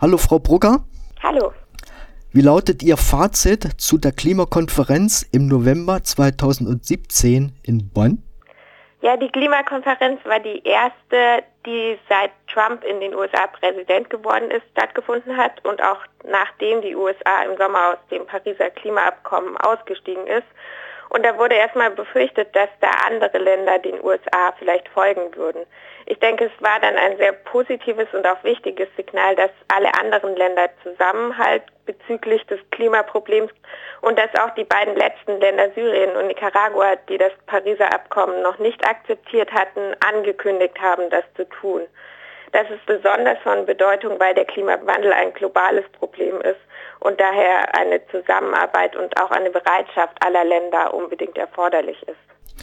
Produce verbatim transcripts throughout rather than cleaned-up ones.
Hallo Frau Brugger. Hallo. Wie lautet Ihr Fazit zu der Klimakonferenz im November zweitausendsiebzehn in Bonn? Ja, die Klimakonferenz war die erste, die seit Trump in den U S A Präsident geworden ist, stattgefunden hat und auch nachdem die U S A im Sommer aus dem Pariser Klimaabkommen ausgestiegen ist. Und da wurde erstmal befürchtet, dass da andere Länder den U S A vielleicht folgen würden. Ich denke, es war dann ein sehr positives und auch wichtiges Signal, dass alle anderen Länder Zusammenhalt bezüglich des Klimaproblems und dass auch die beiden letzten Länder, Syrien und Nicaragua, die das Pariser Abkommen noch nicht akzeptiert hatten, angekündigt haben, das zu tun. Das ist besonders von Bedeutung, weil der Klimawandel ein globales Problem ist und daher eine Zusammenarbeit und auch eine Bereitschaft aller Länder unbedingt erforderlich ist.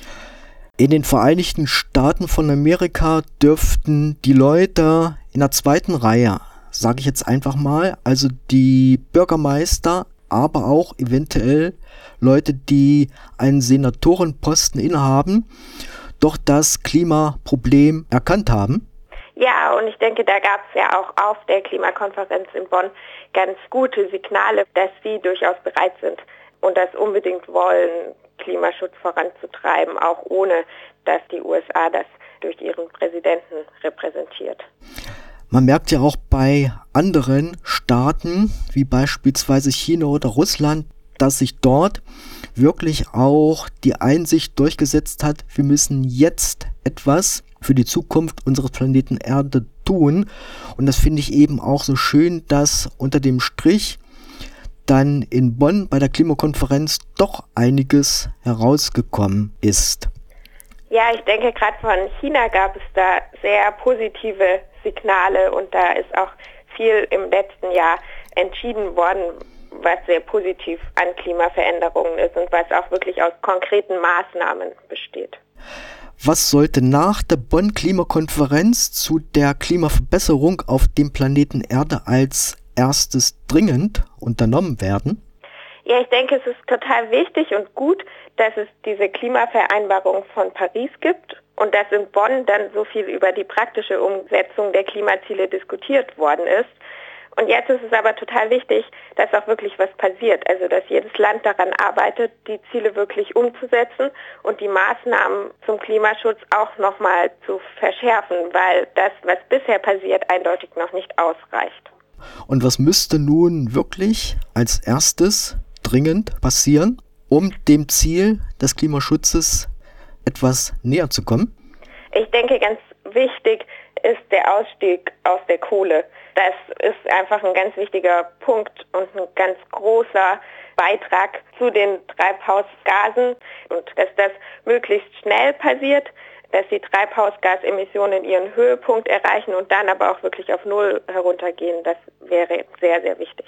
In den Vereinigten Staaten von Amerika dürften die Leute in der zweiten Reihe, sage ich jetzt einfach mal, also die Bürgermeister, aber auch eventuell Leute, die einen Senatorenposten innehaben, doch das Klimaproblem erkannt haben. Ja, und ich denke, da gab es ja auch auf der Klimakonferenz in Bonn ganz gute Signale, dass sie durchaus bereit sind und das unbedingt wollen, Klimaschutz voranzutreiben, auch ohne dass die U S A das durch ihren Präsidenten repräsentiert. Man merkt ja auch bei anderen Staaten, wie beispielsweise China oder Russland, dass sich dort wirklich auch die Einsicht durchgesetzt hat, wir müssen jetzt etwas für die Zukunft unseres Planeten Erde tun. Und das finde ich eben auch so schön, dass unter dem Strich dann in Bonn bei der Klimakonferenz doch einiges herausgekommen ist. Ja, ich denke, gerade von China gab es da sehr positive Signale und da ist auch viel im letzten Jahr entschieden worden, was sehr positiv an Klimaveränderungen ist und was auch wirklich aus konkreten Maßnahmen besteht. Was sollte nach der Bonn-Klimakonferenz zu der Klimaverbesserung auf dem Planeten Erde als erstes dringend unternommen werden? Ja, ich denke, es ist total wichtig und gut, dass es diese Klimavereinbarung von Paris gibt und dass in Bonn dann so viel über die praktische Umsetzung der Klimaziele diskutiert worden ist. Und jetzt ist es aber total wichtig, dass auch wirklich was passiert. Also dass jedes Land daran arbeitet, die Ziele wirklich umzusetzen und die Maßnahmen zum Klimaschutz auch nochmal zu verschärfen, weil das, was bisher passiert, eindeutig noch nicht ausreicht. Und was müsste nun wirklich als erstes dringend passieren, um dem Ziel des Klimaschutzes etwas näher zu kommen? Ich denke, ganz wichtig ist der Ausstieg aus der Kohle. Das ist einfach ein ganz wichtiger Punkt und ein ganz großer Beitrag zu den Treibhausgasen und dass das möglichst schnell passiert, dass die Treibhausgasemissionen ihren Höhepunkt erreichen und dann aber auch wirklich auf Null heruntergehen. Das wäre sehr, sehr wichtig.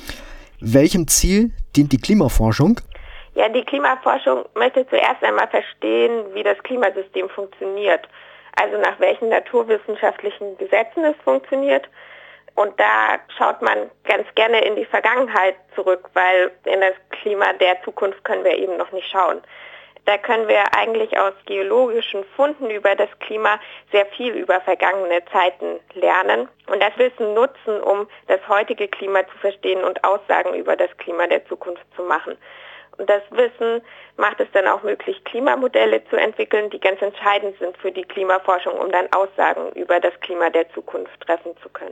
Welchem Ziel dient die Klimaforschung? Ja, die Klimaforschung möchte zuerst einmal verstehen, wie das Klimasystem funktioniert. Also nach welchen naturwissenschaftlichen Gesetzen es funktioniert. Und da schaut man ganz gerne in die Vergangenheit zurück, weil in das Klima der Zukunft können wir eben noch nicht schauen. Da können wir eigentlich aus geologischen Funden über das Klima sehr viel über vergangene Zeiten lernen und das Wissen nutzen, um das heutige Klima zu verstehen und Aussagen über das Klima der Zukunft zu machen. Und das Wissen macht es dann auch möglich, Klimamodelle zu entwickeln, die ganz entscheidend sind für die Klimaforschung, um dann Aussagen über das Klima der Zukunft treffen zu können.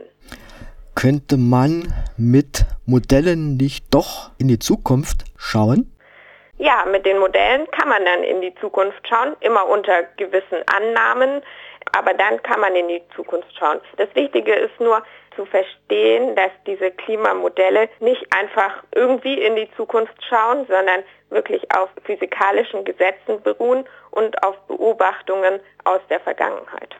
Könnte man mit Modellen nicht doch in die Zukunft schauen? Ja, mit den Modellen kann man dann in die Zukunft schauen, immer unter gewissen Annahmen, aber dann kann man in die Zukunft schauen. Das Wichtige ist nur zu verstehen, dass diese Klimamodelle nicht einfach irgendwie in die Zukunft schauen, sondern wirklich auf physikalischen Gesetzen beruhen und auf Beobachtungen aus der Vergangenheit.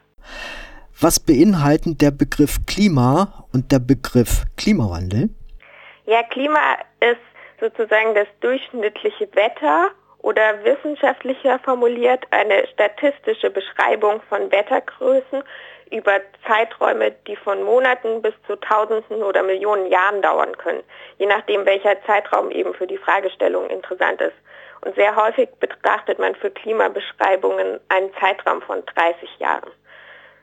Was beinhalten der Begriff Klima und der Begriff Klimawandel? Ja, Klima ist sozusagen das durchschnittliche Wetter oder wissenschaftlicher formuliert eine statistische Beschreibung von Wettergrößen über Zeiträume, die von Monaten bis zu Tausenden oder Millionen Jahren dauern können, je nachdem, welcher Zeitraum eben für die Fragestellung interessant ist. Und sehr häufig betrachtet man für Klimabeschreibungen einen Zeitraum von dreißig Jahren.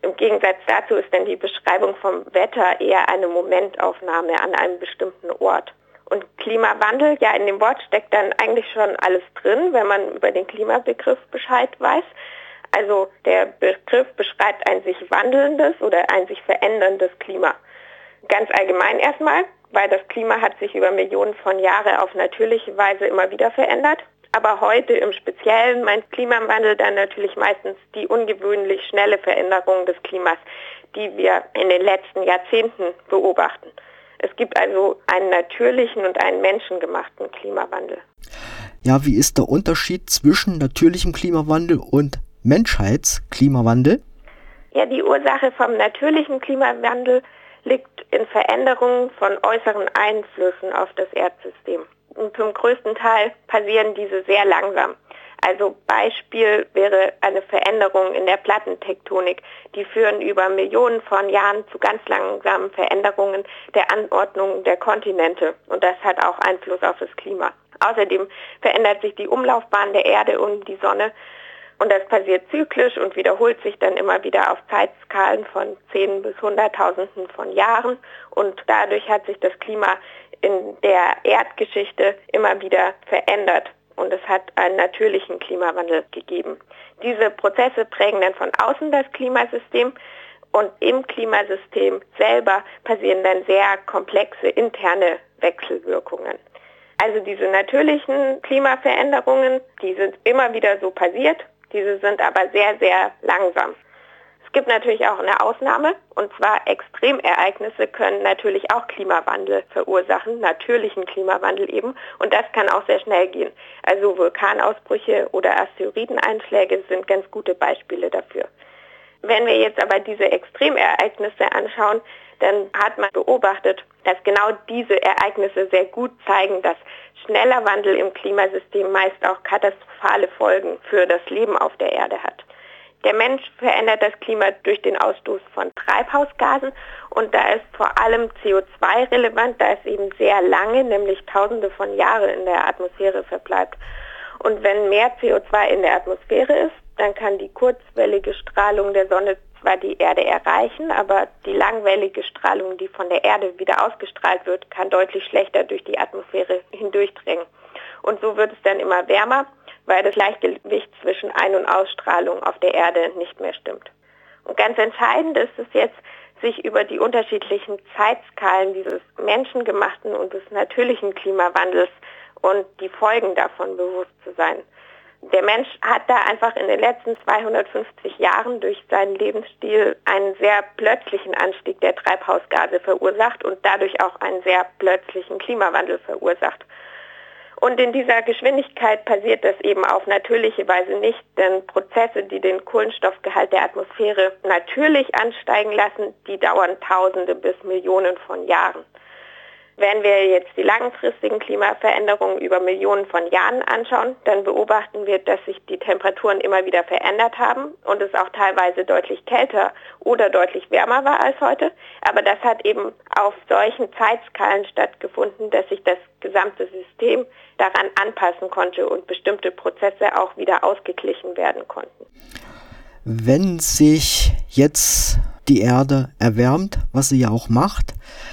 Im Gegensatz dazu ist dann die Beschreibung vom Wetter eher eine Momentaufnahme an einem bestimmten Ort. Und Klimawandel, ja, in dem Wort steckt dann eigentlich schon alles drin, wenn man über den Klimabegriff Bescheid weiß. Also der Begriff beschreibt ein sich wandelndes oder ein sich veränderndes Klima. Ganz allgemein erstmal, weil das Klima hat sich über Millionen von Jahren auf natürliche Weise immer wieder verändert. Aber heute im Speziellen meint Klimawandel dann natürlich meistens die ungewöhnlich schnelle Veränderung des Klimas, die wir in den letzten Jahrzehnten beobachten. Es gibt also einen natürlichen und einen menschengemachten Klimawandel. Ja, wie ist der Unterschied zwischen natürlichem Klimawandel und Menschheitsklimawandel? Ja, die Ursache vom natürlichen Klimawandel liegt in Veränderungen von äußeren Einflüssen auf das Erdsystem. Und zum größten Teil passieren diese sehr langsam. Also Beispiel wäre eine Veränderung in der Plattentektonik. Die führen über Millionen von Jahren zu ganz langsamen Veränderungen der Anordnung der Kontinente. Und das hat auch Einfluss auf das Klima. Außerdem verändert sich die Umlaufbahn der Erde um die Sonne. Und das passiert zyklisch und wiederholt sich dann immer wieder auf Zeitskalen von zehn bis hunderttausenden von Jahren. Und dadurch hat sich das Klima in der Erdgeschichte immer wieder verändert. Und es hat einen natürlichen Klimawandel gegeben. Diese Prozesse prägen dann von außen das Klimasystem und im Klimasystem selber passieren dann sehr komplexe interne Wechselwirkungen. Also diese natürlichen Klimaveränderungen, die sind immer wieder so passiert, diese sind aber sehr, sehr langsam. Es gibt natürlich auch eine Ausnahme, und zwar Extremereignisse können natürlich auch Klimawandel verursachen, natürlichen Klimawandel eben, und das kann auch sehr schnell gehen. Also Vulkanausbrüche oder Asteroideneinschläge sind ganz gute Beispiele dafür. Wenn wir jetzt aber diese Extremereignisse anschauen, dann hat man beobachtet, dass genau diese Ereignisse sehr gut zeigen, dass schneller Wandel im Klimasystem meist auch katastrophale Folgen für das Leben auf der Erde hat. Der Mensch verändert das Klima durch den Ausstoß von Treibhausgasen und da ist vor allem C O zwei relevant, da es eben sehr lange, nämlich Tausende von Jahren in der Atmosphäre verbleibt. Und wenn mehr C O zwei in der Atmosphäre ist, dann kann die kurzwellige Strahlung der Sonne zwar die Erde erreichen, aber die langwellige Strahlung, die von der Erde wieder ausgestrahlt wird, kann deutlich schlechter durch die Atmosphäre hindurchdringen. Und so wird es dann immer wärmer, weil das Gleichgewicht zwischen Ein- und Ausstrahlung auf der Erde nicht mehr stimmt. Und ganz entscheidend ist es jetzt, sich über die unterschiedlichen Zeitskalen dieses menschengemachten und des natürlichen Klimawandels und die Folgen davon bewusst zu sein. Der Mensch hat da einfach in den letzten zweihundertfünfzig Jahren durch seinen Lebensstil einen sehr plötzlichen Anstieg der Treibhausgase verursacht und dadurch auch einen sehr plötzlichen Klimawandel verursacht. Und in dieser Geschwindigkeit passiert das eben auf natürliche Weise nicht, denn Prozesse, die den Kohlenstoffgehalt der Atmosphäre natürlich ansteigen lassen, die dauern Tausende bis Millionen von Jahren. Wenn wir jetzt die langfristigen Klimaveränderungen über Millionen von Jahren anschauen, dann beobachten wir, dass sich die Temperaturen immer wieder verändert haben und es auch teilweise deutlich kälter oder deutlich wärmer war als heute. Aber das hat eben auf solchen Zeitskalen stattgefunden, dass sich das gesamte System daran anpassen konnte und bestimmte Prozesse auch wieder ausgeglichen werden konnten. Wenn sich jetzt die Erde erwärmt, was sie ja auch macht,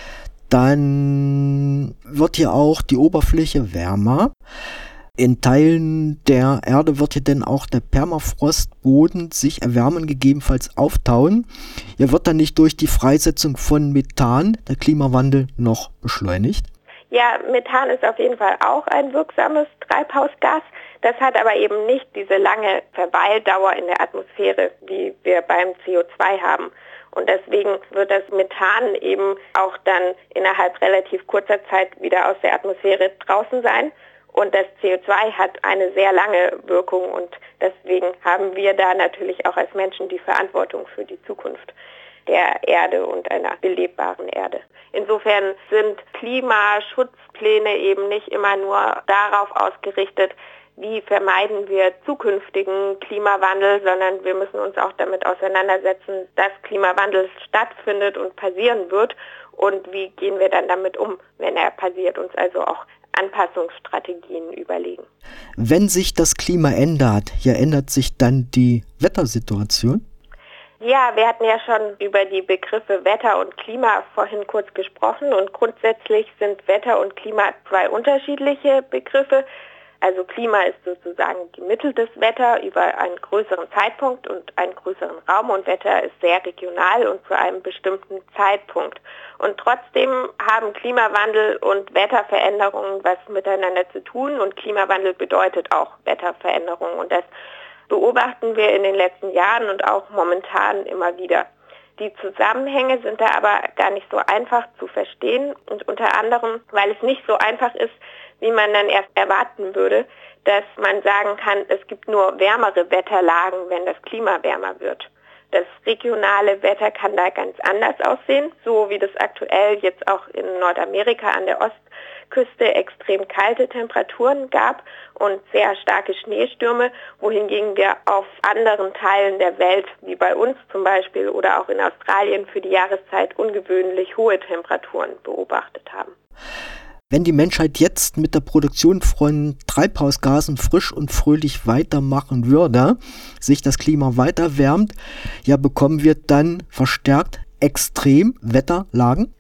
dann wird ja auch die Oberfläche wärmer. In Teilen der Erde wird ja dann auch der Permafrostboden sich erwärmen, gegebenenfalls auftauen. Ja, wird dann nicht durch die Freisetzung von Methan der Klimawandel noch beschleunigt? Ja, Methan ist auf jeden Fall auch ein wirksames Treibhausgas. Das hat aber eben nicht diese lange Verweildauer in der Atmosphäre, wie wir beim C O zwei haben. Und deswegen wird das Methan eben auch dann innerhalb relativ kurzer Zeit wieder aus der Atmosphäre draußen sein. Und das C O zwei hat eine sehr lange Wirkung und deswegen haben wir da natürlich auch als Menschen die Verantwortung für die Zukunft der Erde und einer belebbaren Erde. Insofern sind Klimaschutzpläne eben nicht immer nur darauf ausgerichtet, wie vermeiden wir zukünftigen Klimawandel, sondern wir müssen uns auch damit auseinandersetzen, dass Klimawandel stattfindet und passieren wird und wie gehen wir dann damit um, wenn er passiert, uns also auch Anpassungsstrategien überlegen. Wenn sich das Klima ändert, ja, ändert sich dann die Wettersituation? Ja, wir hatten ja schon über die Begriffe Wetter und Klima vorhin kurz gesprochen und grundsätzlich sind Wetter und Klima zwei unterschiedliche Begriffe. Also Klima ist sozusagen gemitteltes Wetter über einen größeren Zeitpunkt und einen größeren Raum und Wetter ist sehr regional und zu einem bestimmten Zeitpunkt. Und trotzdem haben Klimawandel und Wetterveränderungen was miteinander zu tun und Klimawandel bedeutet auch Wetterveränderungen und das beobachten wir in den letzten Jahren und auch momentan immer wieder. Die Zusammenhänge sind da aber gar nicht so einfach zu verstehen und unter anderem, weil es nicht so einfach ist, wie man dann erst erwarten würde, dass man sagen kann, es gibt nur wärmere Wetterlagen, wenn das Klima wärmer wird. Das regionale Wetter kann da ganz anders aussehen, so wie das aktuell jetzt auch in Nordamerika an der Ostküste extrem kalte Temperaturen gab und sehr starke Schneestürme, wohingegen wir auf anderen Teilen der Welt, wie bei uns zum Beispiel oder auch in Australien, für die Jahreszeit ungewöhnlich hohe Temperaturen beobachtet haben. Wenn die Menschheit jetzt mit der Produktion von Treibhausgasen frisch und fröhlich weitermachen würde, sich das Klima weiter wärmt, ja, bekommen wir dann verstärkt Extremwetterlagen?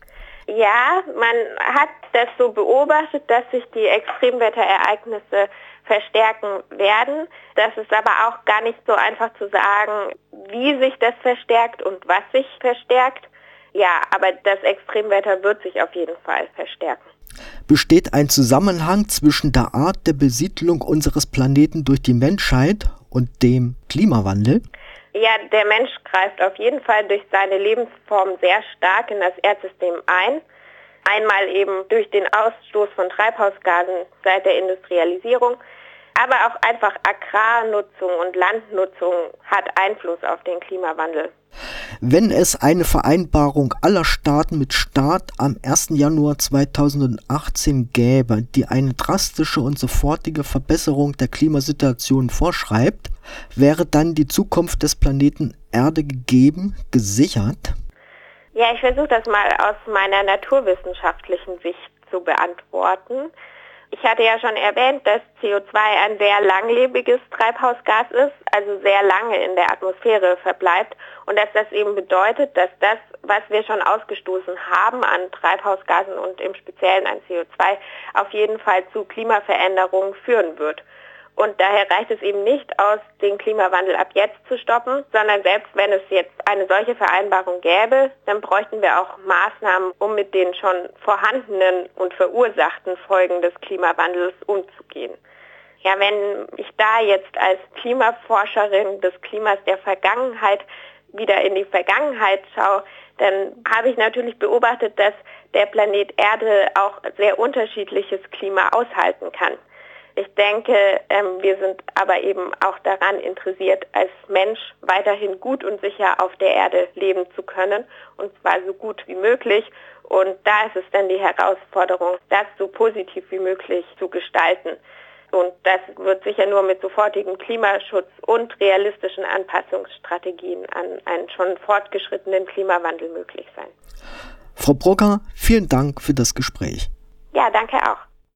Ja, man hat das so beobachtet, dass sich die Extremwetterereignisse verstärken werden. Das ist aber auch gar nicht so einfach zu sagen, wie sich das verstärkt und was sich verstärkt. Ja, aber das Extremwetter wird sich auf jeden Fall verstärken. Besteht ein Zusammenhang zwischen der Art der Besiedlung unseres Planeten durch die Menschheit und dem Klimawandel? Ja, der Mensch greift auf jeden Fall durch seine Lebensform sehr stark in das Erdsystem ein. Einmal eben durch den Ausstoß von Treibhausgasen seit der Industrialisierung, aber auch einfach Agrarnutzung und Landnutzung hat Einfluss auf den Klimawandel. Wenn es eine Vereinbarung aller Staaten mit Start am ersten Januar zweitausendachtzehn gäbe, die eine drastische und sofortige Verbesserung der Klimasituation vorschreibt, wäre dann die Zukunft des Planeten Erde gegeben, gesichert? Ja, ich versuche das mal aus meiner naturwissenschaftlichen Sicht zu beantworten. Ich hatte ja schon erwähnt, dass C O zwei ein sehr langlebiges Treibhausgas ist, also sehr lange in der Atmosphäre verbleibt und dass das eben bedeutet, dass das, was wir schon ausgestoßen haben an Treibhausgasen und im Speziellen an C O zwei, auf jeden Fall zu Klimaveränderungen führen wird. Und daher reicht es eben nicht aus, den Klimawandel ab jetzt zu stoppen, sondern selbst wenn es jetzt eine solche Vereinbarung gäbe, dann bräuchten wir auch Maßnahmen, um mit den schon vorhandenen und verursachten Folgen des Klimawandels umzugehen. Ja, wenn ich da jetzt als Klimaforscherin des Klimas der Vergangenheit wieder in die Vergangenheit schaue, dann habe ich natürlich beobachtet, dass der Planet Erde auch sehr unterschiedliches Klima aushalten kann. Ich denke, ähm, wir sind aber eben auch daran interessiert, als Mensch weiterhin gut und sicher auf der Erde leben zu können, und zwar so gut wie möglich. Und da ist es dann die Herausforderung, das so positiv wie möglich zu gestalten. Und das wird sicher nur mit sofortigem Klimaschutz und realistischen Anpassungsstrategien an einen schon fortgeschrittenen Klimawandel möglich sein. Frau Brugger, vielen Dank für das Gespräch. Ja, danke auch.